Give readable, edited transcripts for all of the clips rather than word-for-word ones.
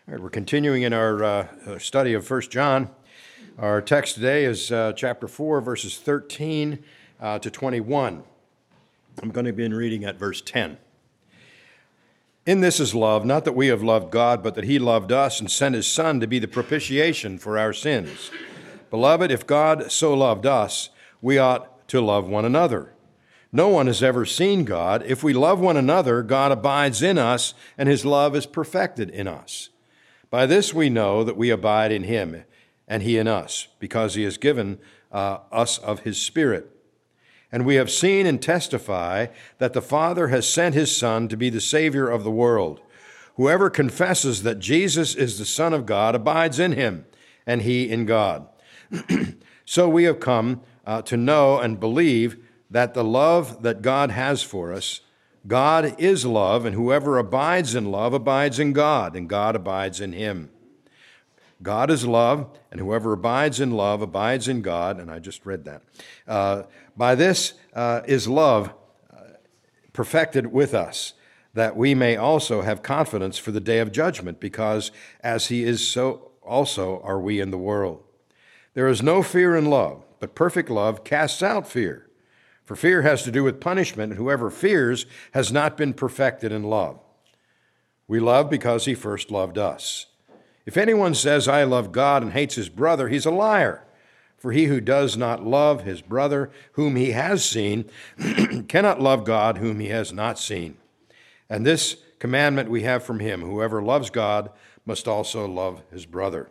All right, we're continuing in our study of 1 John. Our text today is chapter 4, verses 13 to 21. I'm going to begin reading at verse 10. In this is love, not that we have loved God, but that he loved us and sent his Son to be the propitiation for our sins. Beloved, if God so loved us, we ought to love one another. No one has ever seen God. If we love one another, God abides in us, and his love is perfected in us. By this we know that we abide in him, and he in us, because he has given us of his Spirit. And we have seen and testify that the Father has sent his Son to be the Savior of the world. Whoever confesses that Jesus is the Son of God abides in him, and he in God. So we have come to know and believe that the love that God has for us, God is love, and whoever abides in love abides in God, and God abides in him. God is love, and whoever abides in love abides in God, and I just read that. By this is love perfected with us, that we may also have confidence for the day of judgment, because as he is, so also are we in the world. There is no fear in love, but perfect love casts out fear. For fear has to do with punishment, and whoever fears has not been perfected in love. We love because he first loved us. If anyone says, I love God, and hates his brother, he's a liar. For he who does not love his brother, whom he has seen, cannot love God, whom he has not seen. And this commandment we have from him, whoever loves God must also love his brother.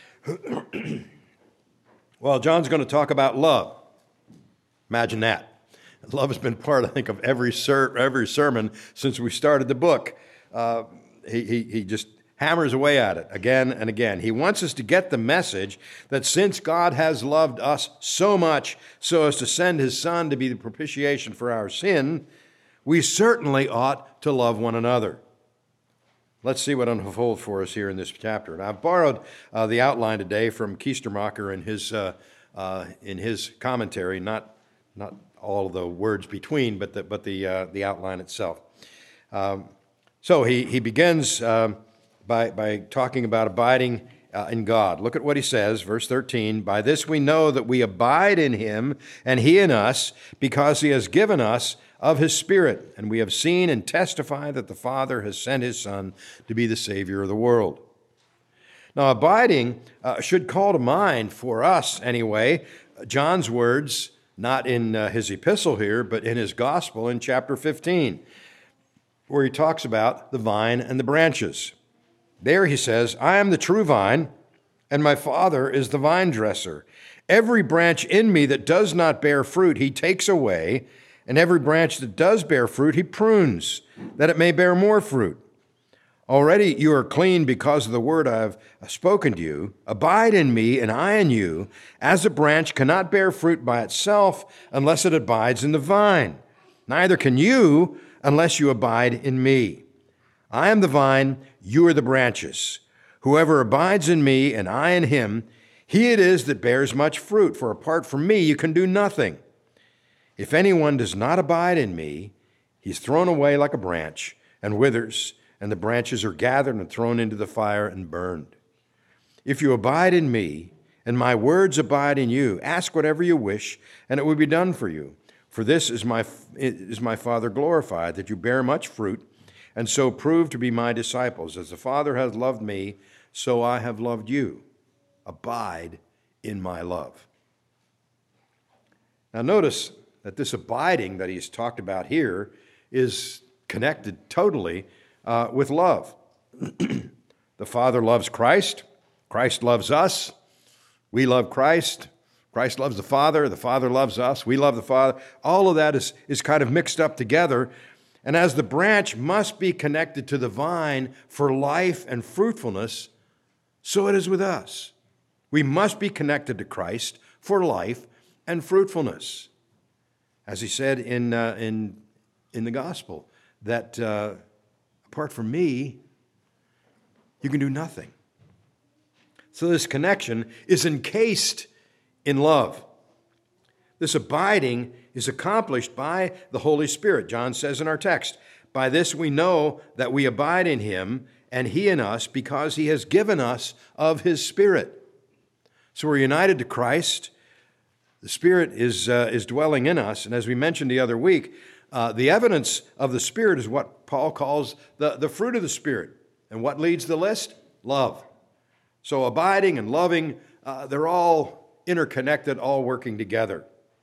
Well, John's going to talk about love. Imagine that. Love has been part, I think, of every sermon since we started the book. He just hammers away at it again and again. He wants us to get the message that since God has loved us so much so as to send his Son to be the propitiation for our sin, we certainly ought to love one another. Let's see what unfolds for us here in this chapter. And I've borrowed the outline today from Keistermacher in his commentary, not all of the words between, but the outline itself. So he begins by talking about abiding in God. Look at what he says, verse 13. By this we know that we abide in him, and he in us, because he has given us of his Spirit. And we have seen and testify that the Father has sent his Son to be the Savior of the world. Now, abiding should call to mind, for us anyway, John's words, not in his epistle here, but in his gospel in chapter 15, where he talks about the vine and the branches. There he says, I am the true vine, and my Father is the vine dresser. Every branch in me that does not bear fruit, he takes away, and every branch that does bear fruit, he prunes, that it may bear more fruit. Already you are clean because of the word I have spoken to you. Abide in me, and I in you, as a branch cannot bear fruit by itself unless it abides in the vine. Neither can you unless you abide in me. I am the vine, you are the branches. Whoever abides in me, and I in him, he it is that bears much fruit, for apart from me you can do nothing. If anyone does not abide in me, he's thrown away like a branch and withers, and the branches are gathered and thrown into the fire and burned. If you abide in me, and my words abide in you, ask whatever you wish, and it will be done for you. For this is my Father glorified, that you bear much fruit, and so prove to be my disciples. As the Father has loved me, so I have loved you. Abide in my love. Now notice that this abiding that he's talked about here is connected totally with love. The Father loves Christ. Christ loves us. We love Christ. Christ loves the Father loves us. We love the Father. All of that is kind of mixed up together. And as the branch must be connected to the vine for life and fruitfulness, so it is with us. We must be connected to Christ for life and fruitfulness. As he said in the gospel, that apart from me, you can do nothing. So this connection is encased in love. This abiding is accomplished by the Holy Spirit. John says in our text, by this we know that we abide in him and he in us because he has given us of his Spirit. So we're united to Christ. The Spirit is dwelling in us. And as we mentioned the other week, the evidence of the Spirit is what Paul calls the fruit of the Spirit. And what leads the list? Love. So abiding and loving, they're all interconnected, all working together.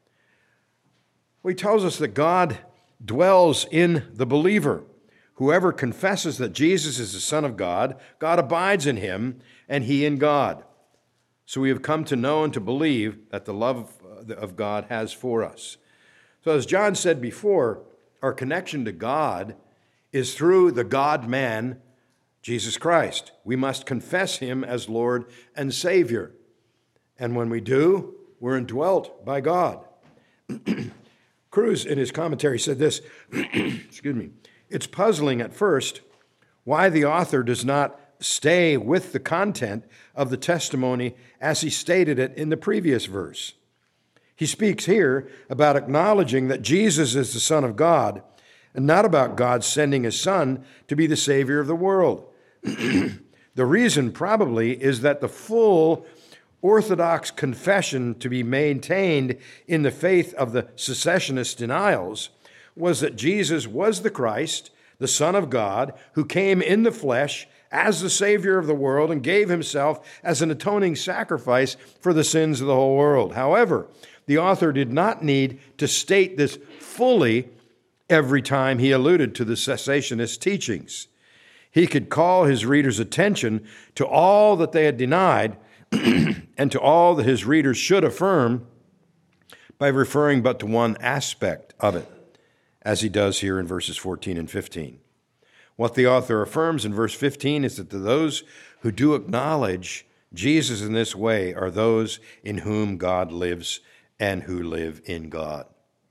Well, he tells us that God dwells in the believer. Whoever confesses that Jesus is the Son of God, God abides in him, and he in God. So we have come to know and to believe that the love of God has for us. So as John said before, our connection to God is through the God-man, Jesus Christ. We must confess him as Lord and Savior. And when we do, we're indwelt by God. Cruz, in his commentary, said this, excuse me, it's puzzling at first why the author does not stay with the content of the testimony as he stated it in the previous verse. He speaks here about acknowledging that Jesus is the Son of God and not about God sending his Son to be the Savior of the world. The reason probably is that the full Orthodox confession to be maintained in the faith of the cessationist denials was that Jesus was the Christ, the Son of God, who came in the flesh as the Savior of the world and gave himself as an atoning sacrifice for the sins of the whole world. However, the author did not need to state this fully every time he alluded to the cessationist teachings. He could call his readers' attention to all that they had denied and to all that his readers should affirm by referring but to one aspect of it, as he does here in verses 14 and 15. What the author affirms in verse 15 is that those who do acknowledge Jesus in this way are those in whom God lives and who live in God.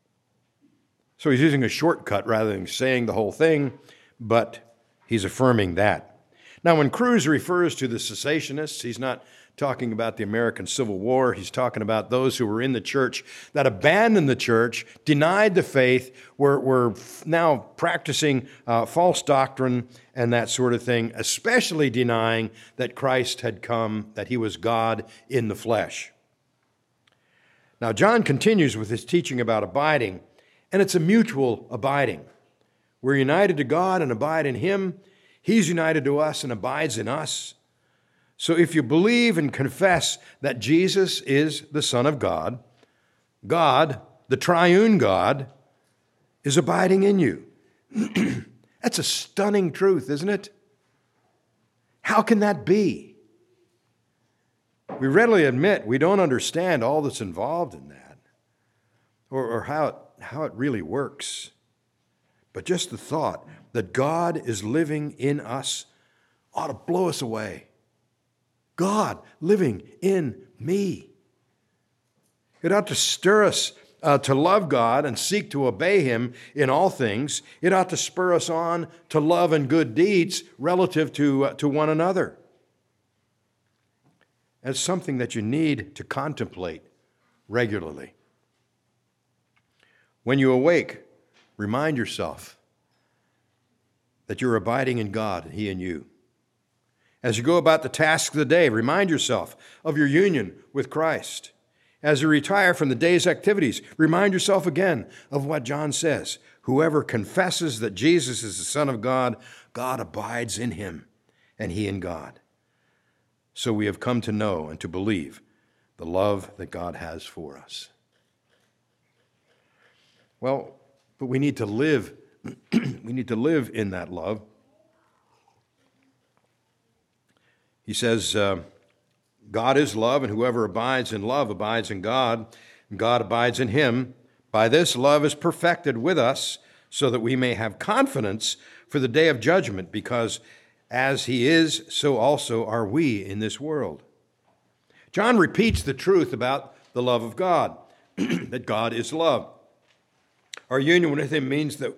So he's using a shortcut rather than saying the whole thing, but he's affirming that. Now, when Cruz refers to the cessationists, he's not talking about the American Civil War. He's talking about those who were in the church that abandoned the church, denied the faith, were now practicing false doctrine and that sort of thing, especially denying that Christ had come, that he was God in the flesh. Now, John continues with his teaching about abiding, and it's a mutual abiding. We're united to God and abide in him. He's united to us and abides in us. So if you believe and confess that Jesus is the Son of God, God, the triune God, is abiding in you. That's a stunning truth, isn't it? How can that be? We readily admit we don't understand all that's involved in that or how it really works. But just the thought that God is living in us ought to blow us away. God living in me. It ought to stir us to love God and seek to obey him in all things. It ought to spur us on to love and good deeds relative to one another. It's something that you need to contemplate regularly. When you awake, remind yourself that you're abiding in God and he in you. As you go about the tasks of the day, remind yourself of your union with Christ. As you retire from the day's activities, remind yourself again of what John says. Whoever confesses that Jesus is the Son of God, God abides in him, and he in God. So we have come to know and to believe the love that God has for us. Well, but we need to live. We need to live in that love. He says, God is love, and whoever abides in love abides in God, and God abides in him. By this, love is perfected with us, so that we may have confidence for the day of judgment, because as he is, so also are we in this world. John repeats the truth about the love of God, that God is love. Our union with him means that,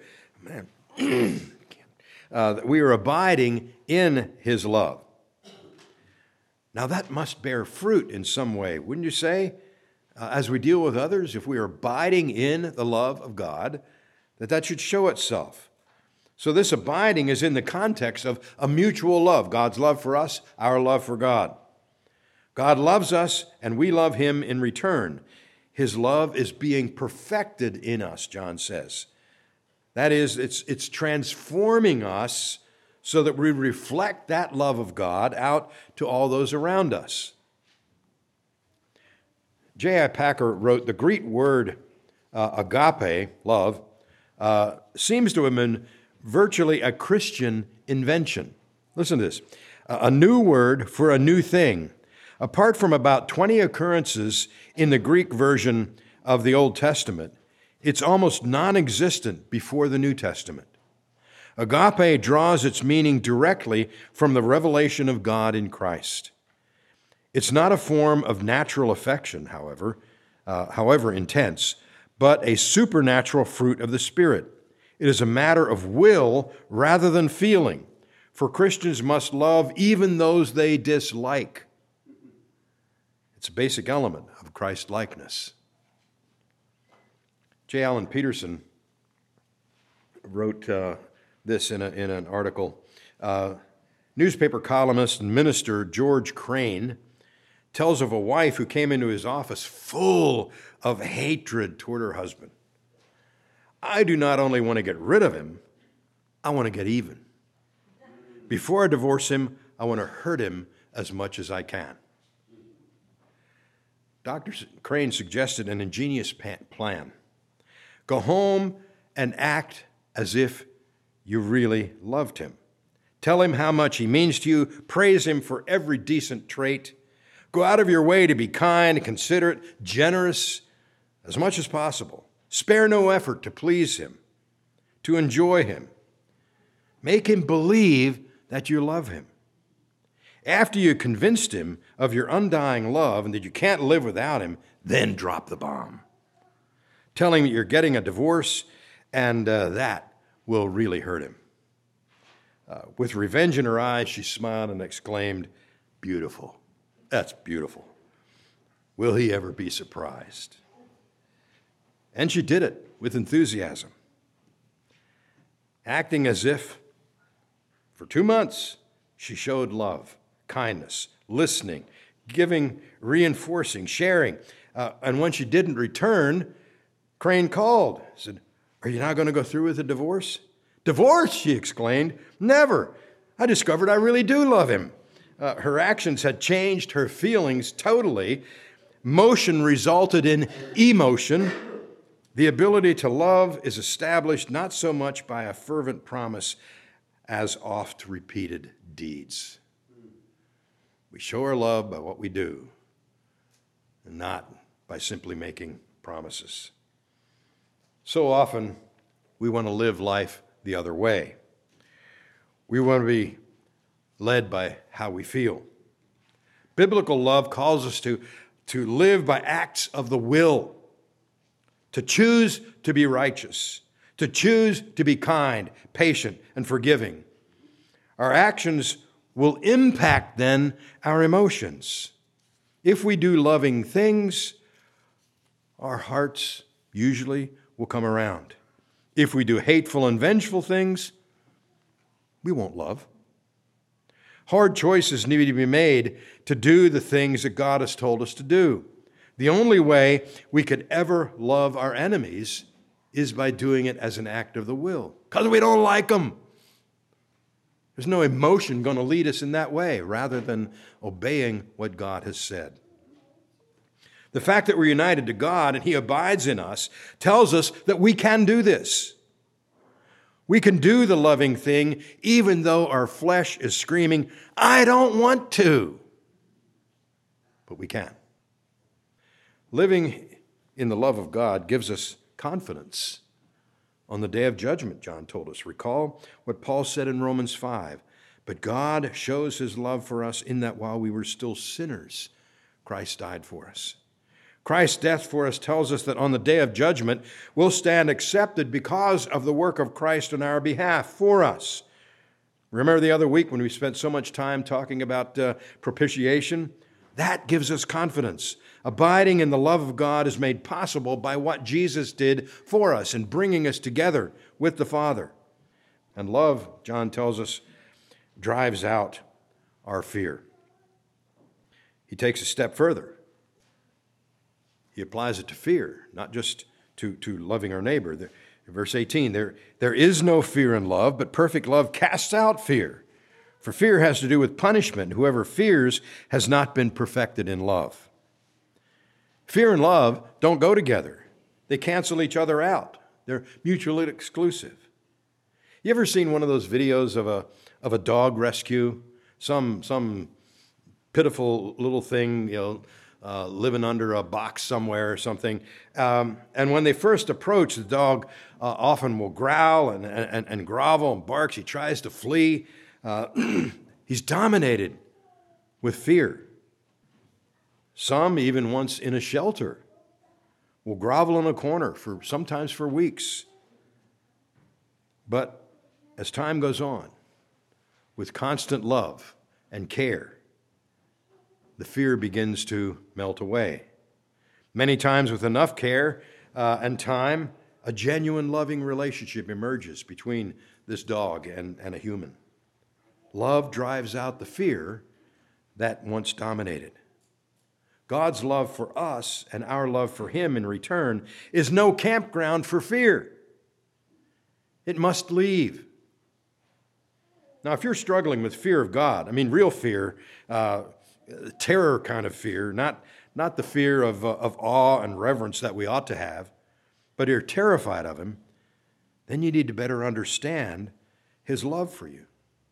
that we are abiding in his love. Now, that must bear fruit in some way, wouldn't you say? As we deal with others, if we are abiding in the love of God, that should show itself. So this abiding is in the context of a mutual love, God's love for us, our love for God. God loves us, and we love him in return. His love is being perfected in us, John says. That is, it's transforming us so that we reflect that love of God out to all those around us. J.I. Packer wrote, the Greek word agape, love, seems to have been virtually a Christian invention. Listen to this. A new word for a new thing. Apart from about 20 occurrences in the Greek version of the Old Testament, it's almost non-existent before the New Testament. Agape draws its meaning directly from the revelation of God in Christ. It's not a form of natural affection, however intense, but a supernatural fruit of the Spirit. It is a matter of will rather than feeling, for Christians must love even those they dislike. It's a basic element of Christ-likeness. J. Allen Peterson wrote this in an article. Newspaper columnist and minister George Crane tells of a wife who came into his office full of hatred toward her husband. I do not only want to get rid of him, I want to get even. Before I divorce him, I want to hurt him as much as I can. Dr. Crane suggested an ingenious plan. Go home and act as if you really loved him. Tell him how much he means to you. Praise him for every decent trait. Go out of your way to be kind, considerate, generous, as much as possible. Spare no effort to please him, to enjoy him. Make him believe that you love him. After you convinced him of your undying love and that you can't live without him, then drop the bomb. Tell him that you're getting a divorce, and that will really hurt him. With revenge in her eyes, she smiled and exclaimed, "Beautiful. That's beautiful. Will he ever be surprised?" And she did it with enthusiasm. Acting as if, for 2 months, she showed love, kindness, listening, giving, reinforcing, sharing. And when she didn't return, Crane called, said, "Are you not going to go through with the divorce?" "Divorce?" she exclaimed. "Never. I discovered I really do love him." Her actions had changed her feelings totally. Motion resulted in emotion. The ability to love is established not so much by a fervent promise as oft repeated deeds. We show our love by what we do, and not by simply making promises. So often, we want to live life the other way. We want to be led by how we feel. Biblical love calls us to live by acts of the will, to choose to be righteous, to choose to be kind, patient, and forgiving. Our actions will impact then our emotions. If we do loving things, our hearts usually will come around. If we do hateful and vengeful things, we won't love. Hard choices need to be made to do the things that God has told us to do. The only way we could ever love our enemies is by doing it as an act of the will, because we don't like them. There's no emotion going to lead us in that way, rather than obeying what God has said. The fact that we're united to God and He abides in us tells us that we can do this. We can do the loving thing even though our flesh is screaming, "I don't want to." But we can. Living in the love of God gives us confidence on the day of judgment, John told us. Recall what Paul said in Romans 5. But God shows His love for us in that while we were still sinners, Christ died for us. Christ's death for us tells us that on the day of judgment, we'll stand accepted because of the work of Christ on our behalf for us. Remember the other week when we spent so much time talking about propitiation? That gives us confidence. Abiding in the love of God is made possible by what Jesus did for us in bringing us together with the Father. And love, John tells us, drives out our fear. He takes a step further. He applies it to fear, not just to loving our neighbor. Verse 18, there is no fear in love, but perfect love casts out fear. For fear has to do with punishment. Whoever fears has not been perfected in love. Fear and love don't go together. They cancel each other out. They're mutually exclusive. You ever seen one of those videos of a dog rescue? Some pitiful little thing, living under a box somewhere or something. And when they first approach, the dog often will growl and grovel and barks. He tries to flee. He's dominated with fear. Some, even once in a shelter, will grovel in a corner sometimes for weeks. But as time goes on, with constant love and care, the fear begins to melt away. Many times with enough care and time, a genuine loving relationship emerges between this dog and a human. Love drives out the fear that once dominated. God's love for us and our love for him in return is no campground for fear. It must leave. Now, if you're struggling with fear of God, real fear, terror kind of fear, not the fear of awe and reverence that we ought to have, but you're terrified of him, then you need to better understand his love for you.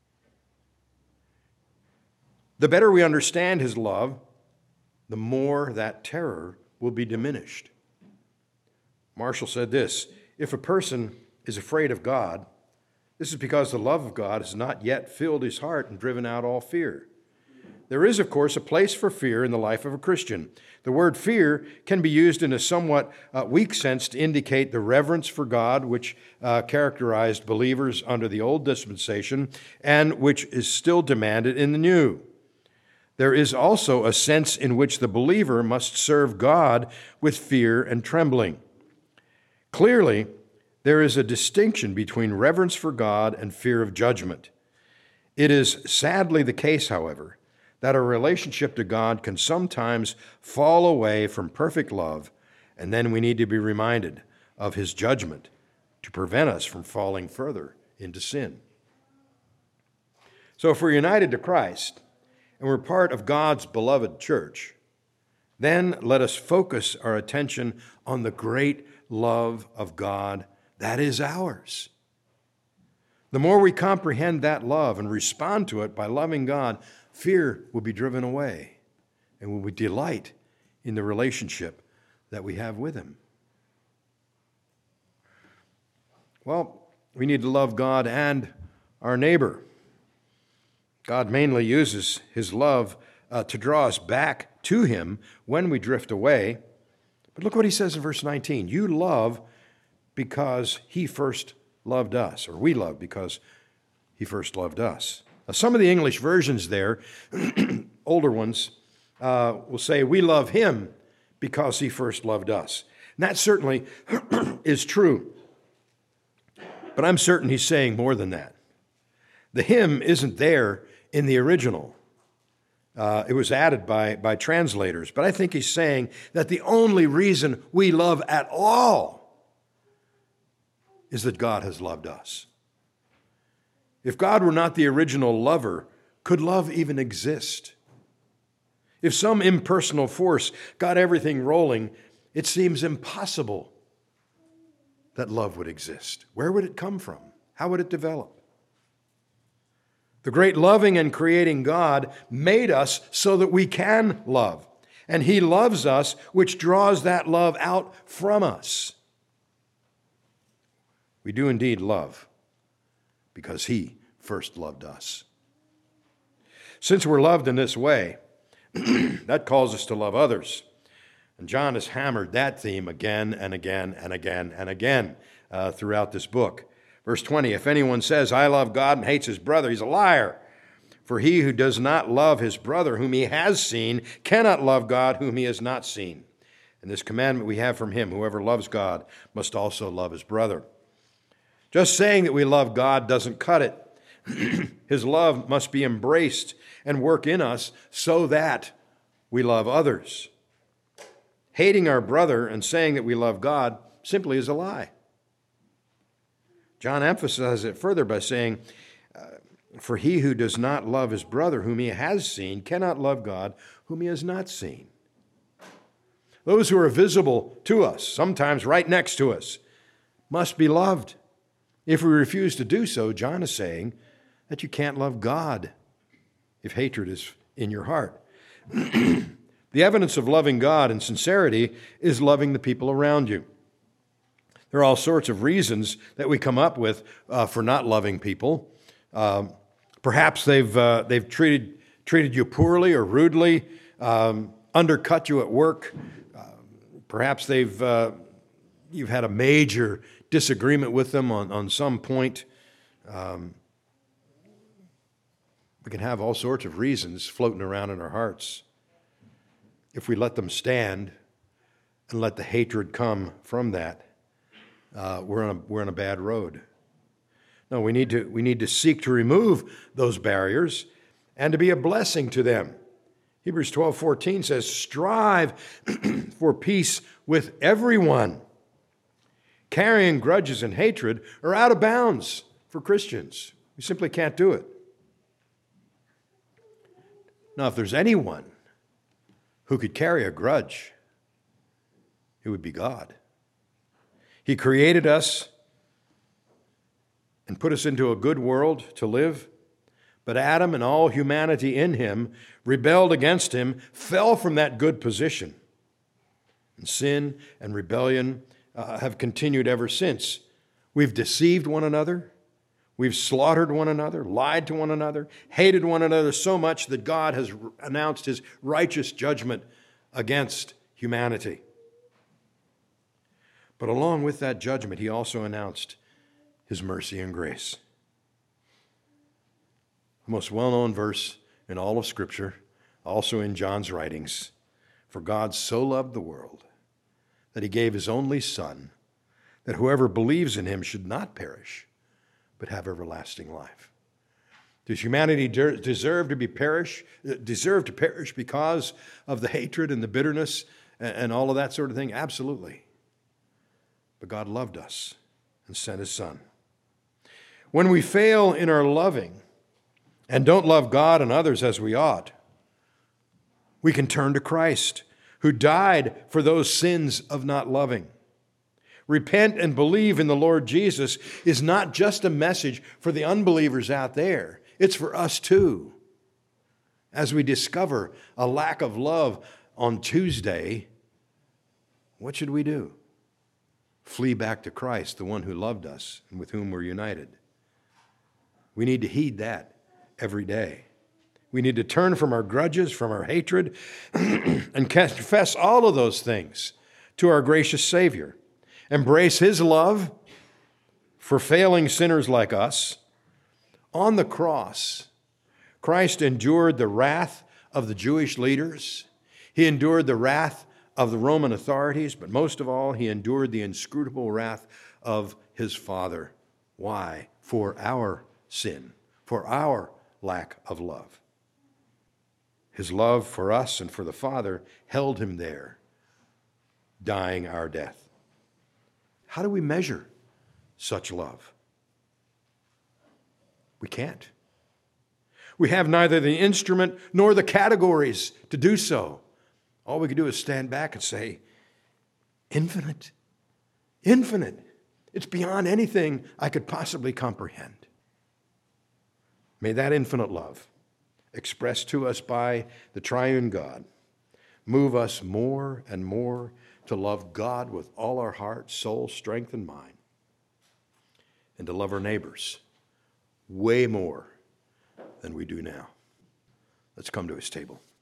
The better we understand his love, the more that terror will be diminished. Marshall said this, if a person is afraid of God, this is because the love of God has not yet filled his heart and driven out all fear. There is, of course, a place for fear in the life of a Christian. The word fear can be used in a somewhat weak sense to indicate the reverence for God which characterized believers under the old dispensation and which is still demanded in the new. There is also a sense in which the believer must serve God with fear and trembling. Clearly, there is a distinction between reverence for God and fear of judgment. It is sadly the case, however, that our relationship to God can sometimes fall away from perfect love, and then we need to be reminded of his judgment to prevent us from falling further into sin. So if we're united to Christ, and we're part of God's beloved church, then let us focus our attention on the great love of God that is ours. The more we comprehend that love and respond to it by loving God, fear will be driven away, and we delight in the relationship that we have with him. Well, we need to love God and our neighbor. God mainly uses his love to draw us back to him when we drift away. But look what he says in verse 19. You love because he first loved us, or we love because he first loved us. Now, some of the English versions there, older ones, will say, we love him because he first loved us. And that certainly is true. But I'm certain he's saying more than that. The hymn isn't there in the original. It was added by translators. But I think he's saying that the only reason we love at all is that God has loved us. If God were not the original lover, could love even exist? If some impersonal force got everything rolling, it seems impossible that love would exist. Where would it come from? How would it develop? The great loving and creating God made us so that we can love. And he loves us, which draws that love out from us. We do indeed love because he first loved us. Since we're loved in this way, that calls us to love others. And John has hammered that theme again and again and again and again throughout this book. Verse 20, if anyone says, I love God and hates his brother, he's a liar. For he who does not love his brother whom he has seen cannot love God whom he has not seen. And this commandment we have from him, whoever loves God must also love his brother. Just saying that we love God doesn't cut it. His love must be embraced and work in us so that we love others. Hating our brother and saying that we love God simply is a lie. John emphasizes it further by saying, for he who does not love his brother whom he has seen cannot love God whom he has not seen. Those who are visible to us, sometimes right next to us, must be loved. If we refuse to do so, John is saying that you can't love God if hatred is in your heart. The evidence of loving God in sincerity is loving the people around you. There are all sorts of reasons that we come up with for not loving people. Perhaps they've treated you poorly or rudely, undercut you at work. Perhaps you've had a major disagreement with them on some point. We can have all sorts of reasons floating around in our hearts. If we let them stand and let the hatred come from that, we're on a bad road. No, we need to seek to remove those barriers and to be a blessing to them. Hebrews 12:14 says, strive for peace with everyone. Carrying grudges and hatred are out of bounds for Christians. We simply can't do it. Now, if there's anyone who could carry a grudge, it would be God. He created us and put us into a good world to live, but Adam and all humanity in him rebelled against him, fell from that good position. And sin and rebellion have continued ever since. We've deceived one another. We've slaughtered one another, lied to one another, hated one another so much that God has announced his righteous judgment against humanity. But along with that judgment, he also announced his mercy and grace. The most well-known verse in all of Scripture, also in John's writings, for God so loved the world that he gave his only Son, that whoever believes in him should not perish, but have everlasting life. Does humanity deserve to perish because of the hatred and the bitterness and all of that sort of thing? Absolutely. But God loved us and sent his Son. When we fail in our loving and don't love God and others as we ought, we can turn to Christ, who died for those sins of not loving. Repent and believe in the Lord Jesus is not just a message for the unbelievers out there. It's for us too. As we discover a lack of love on Tuesday, what should we do? Flee back to Christ, the one who loved us and with whom we're united. We need to heed that every day. We need to turn from our grudges, from our hatred, and confess all of those things to our gracious Savior. Embrace his love for failing sinners like us. On the cross, Christ endured the wrath of the Jewish leaders. He endured the wrath of the Roman authorities, but most of all, he endured the inscrutable wrath of his Father. Why? For our sin, for our lack of love. His love for us and for the Father held him there, dying our death. How do we measure such love? We can't. We have neither the instrument nor the categories to do so. All we can do is stand back and say, infinite, infinite. It's beyond anything I could possibly comprehend. May that infinite love, expressed to us by the triune God, move us more and more to love God with all our heart, soul, strength, and mind, and to love our neighbors way more than we do now. Let's come to his table.